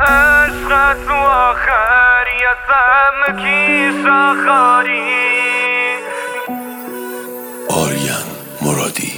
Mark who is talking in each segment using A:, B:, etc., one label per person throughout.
A: عشقت تو آخر یه سمکی شخاری.
B: آریان مرادی.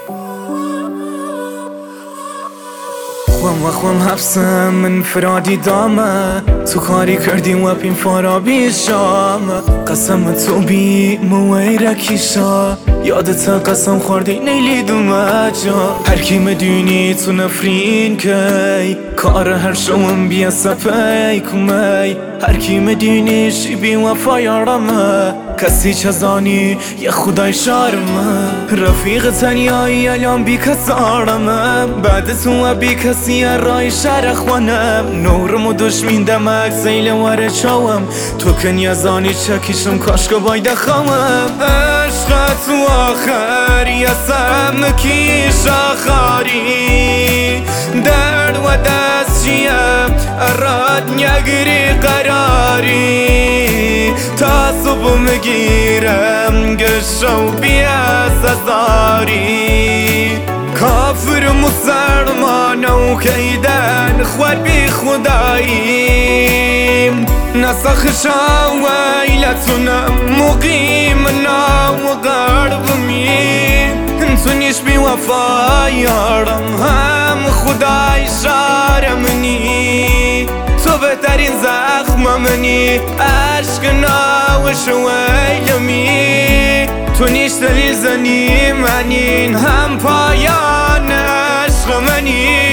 C: خوام حبسم من فرادی دامه، تو کاری کردی و پین فرابی شامه. قسم تو بی مویره کیشا، یادت قسم خوردی نیلی دومه جا. هر کی مدونی تو نفرین کی، کار هر شوم بیا سپی کمی. هر کی مدونی شی بی وفا یارمه، کسی چزانی یه خدای شارمه. رفیق تنیایی الان بی کسارمه، بعد تو بی کسی رای شهر خوانم. نورم و دشمین دمک زیل وره چاوم، تو کنی زانی چکیشم کاشکو باید خوام. عشق تو آخر یه سمکی شخاری، درد و دست چیم اراد نگری قراری. تا صبح مگیرم گشو بیا سزاری. کافر مسلمان و کیدن خوار بی خداییم. نسخ شاویلتونم مقیم ناو غربمی. انتونیش بی وفا یارم هم خدای شارمنی. تو بهترین زخم منی عشق ناو شویلمی. تو نیش دلیل زنی منین هم پایان عشق منی.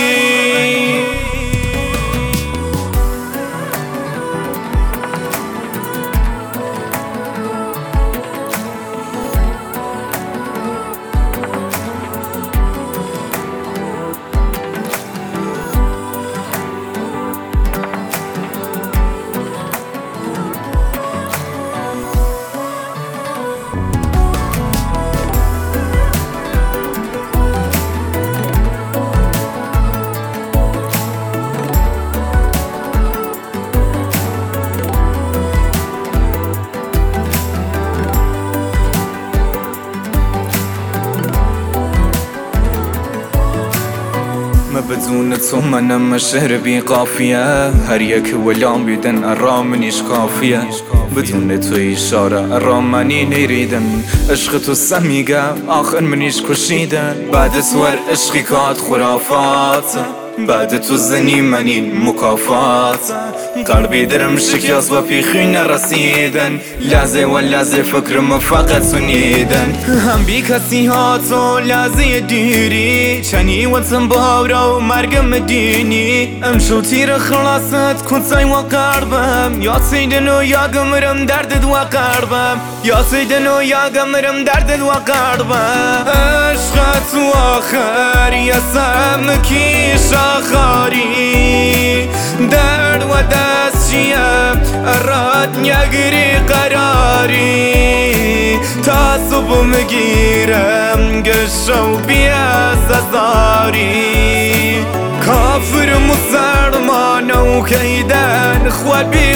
C: بدون تو منم شهر بی قافیه، هر یک ولام بیدن ارام منیش کافیه. بدون تو اشاره ارام منی نیریدن، عشق تو سمیگه آخر منیش کشیدن. بعد سور عشقی کات خرافات، بعد تو زنی منین مکافات. قلبی درم شکست و پیخی نرسیدن، لحظه و لحظه فکرم فقط سنیدن. هم بی کسی ها تو لحظه دیری، چنی وطن باورا و مرگم دینی. امشو تیر خلاصت کنسای و قربم، یا سیدن و یا گمرم دردد و قربم. یا سیدن و یا گمرم دردد و قربم. عشق تو آخر یه سمکی شخاری، درد و دست چیم اراد نگری قراری. تا صبح مگیرم گشو بیا سزاری. کافر مسلمان و کیدن خوار بی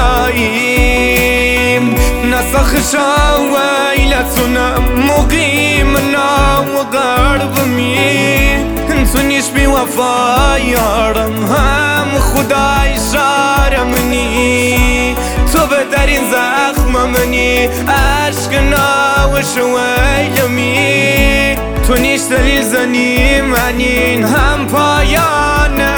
C: خداییم. نسخ شاویلتونم مقیم ناو غربمی. انتونیش بی وفا یارم هم خدای شارمنی. تو بهترین زخم منی عشق ناو شویلمی. تو نیش دلیل زنی منین هم پایان